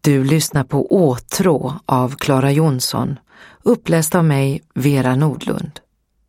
Du lyssnar på Åtrå av Clara Jonsson, uppläst av mig, Vera Nordlund.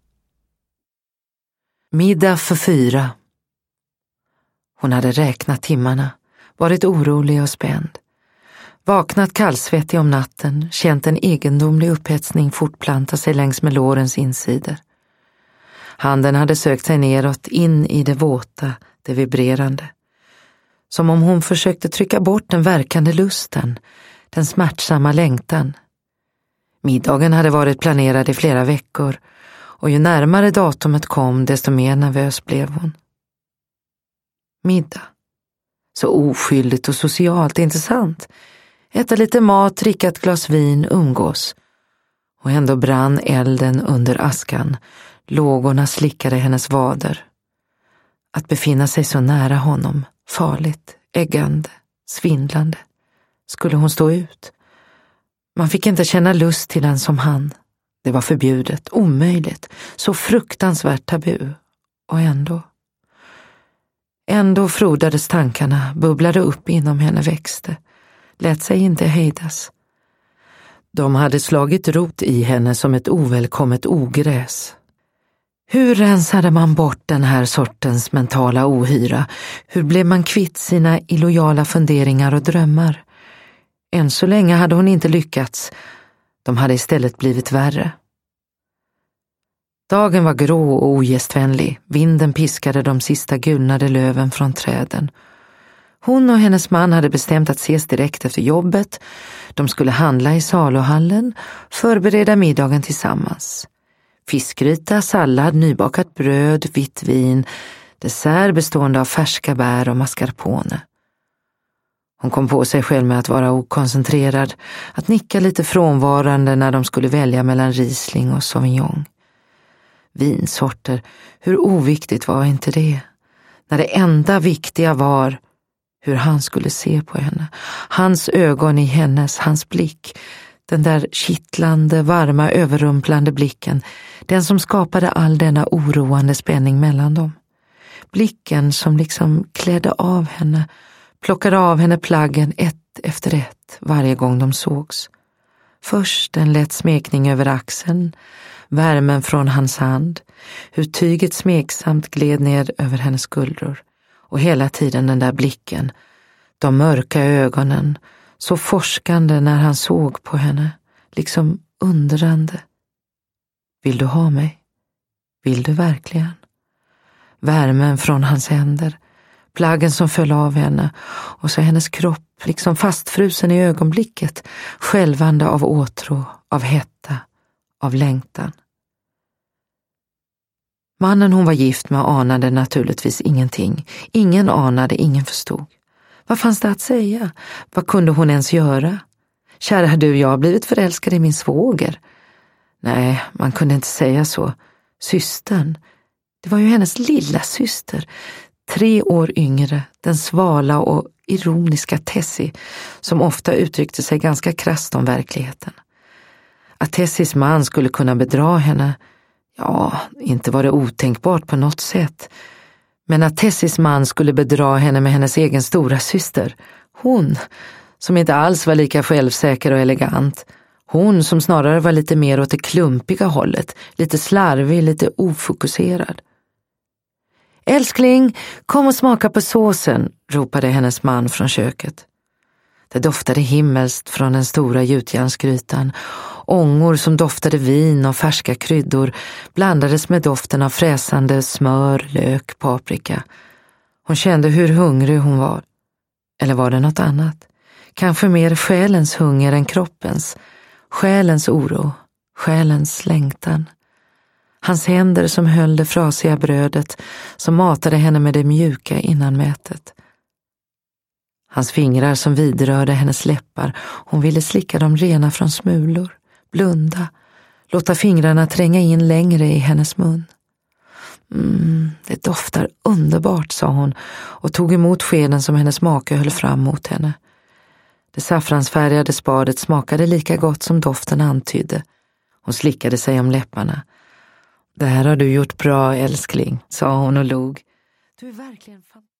Middag för 4. Hon hade räknat timmarna, varit orolig och spänd. Vaknat kallsvettig om natten, känt en egendomlig upphetsning fortplanta sig längs med lårens insidor. Handen hade sökt sig neråt, in i det våta, det vibrerande. Som om hon försökte trycka bort den verkande lusten, den smärtsamma längtan. Middagen hade varit planerad i flera veckor, och ju närmare datumet kom, desto mer nervös blev hon. Middag. Så oskyldigt och socialt, inte sant? Äta lite mat, dricka ett glas vin, umgås. Och ändå brann elden under askan. Lågorna slickade hennes vader. Att befinna sig så nära honom, farligt, äggande, svindlande. Skulle hon stå ut? Man fick inte känna lust till en som han. Det var förbjudet, omöjligt, så fruktansvärt tabu. Och ändå frodades tankarna, bubblade upp inom henne, växte. Lät sig inte hejdas. De hade slagit rot i henne som ett ovälkommet ogräs. Hur rensade man bort den här sortens mentala ohyra? Hur blev man kvitt sina illojala funderingar och drömmar? Än så länge hade hon inte lyckats. De hade istället blivit värre. Dagen var grå och ogästvänlig. Vinden piskade de sista gulnade löven från träden. Hon och hennes man hade bestämt att ses direkt efter jobbet. De skulle handla i saluhallen, förbereda middagen tillsammans. Fiskgryta, sallad, nybakat bröd, vitt vin, dessert bestående av färska bär och mascarpone. Hon kom på sig själv med att vara okoncentrerad, att nicka lite frånvarande när de skulle välja mellan Riesling och Sauvignon. Vinsorter, hur oviktigt var inte det? När det enda viktiga var hur han skulle se på henne. Hans ögon i hennes, hans blick. Den där kittlande, varma, överrumplande blicken. Den som skapade all denna oroande spänning mellan dem. Blicken som liksom klädde av henne, plockade av henne plaggen ett efter ett varje gång de sågs. Först en lätt smekning över axeln, värmen från hans hand, hur tyget smeksamt gled ner över hennes skuldror. Och hela tiden den där blicken, de mörka ögonen, så forskande när han såg på henne, liksom undrande. Vill du ha mig? Vill du verkligen? Värmen från hans händer, plaggen som föll av henne, och så hennes kropp, liksom fastfrusen i ögonblicket, skälvande av åtrå, av hetta, av längtan. Mannen hon var gift med anade naturligtvis ingenting. Ingen anade, ingen förstod. Vad fanns det att säga? Vad kunde hon ens göra? Kära du, jag har blivit förälskad i min svåger. Nej, man kunde inte säga så. Systern, det var ju hennes lilla syster. 3 år yngre, den svala och ironiska Tessie, som ofta uttryckte sig ganska krasst om verkligheten. Att Tessies man skulle kunna bedra henne, ja, inte var det otänkbart på något sätt. Men att Tessies man skulle bedra henne med hennes egen stora syster, hon som inte alls var lika självsäker och elegant, hon som snarare var lite mer åt det klumpiga hållet, lite slarvig, lite ofokuserad. Älskling, kom och smaka på såsen, ropade hennes man från köket. Det doftade himmelskt från den stora gjutjärnsgrytan. Ångor som doftade vin och färska kryddor blandades med doften av fräsande smör, lök, paprika. Hon kände hur hungrig hon var. Eller var det något annat? Kanske mer själens hunger än kroppens. Själens oro, själens längtan. Hans händer som höll det frasiga brödet, som matade henne med det mjuka innanmätet. Hans fingrar som vidrörde hennes läppar, hon ville slicka dem rena från smulor, blunda, låta fingrarna tränga in längre i hennes mun. Det doftar underbart, sa hon och tog emot skeden som hennes make höll fram mot henne. Det saffransfärgade spadet smakade lika gott som doften antydde. Hon slickade sig om läpparna. Det här har du gjort bra, älskling, sa hon och log. Du är verkligen fantastisk.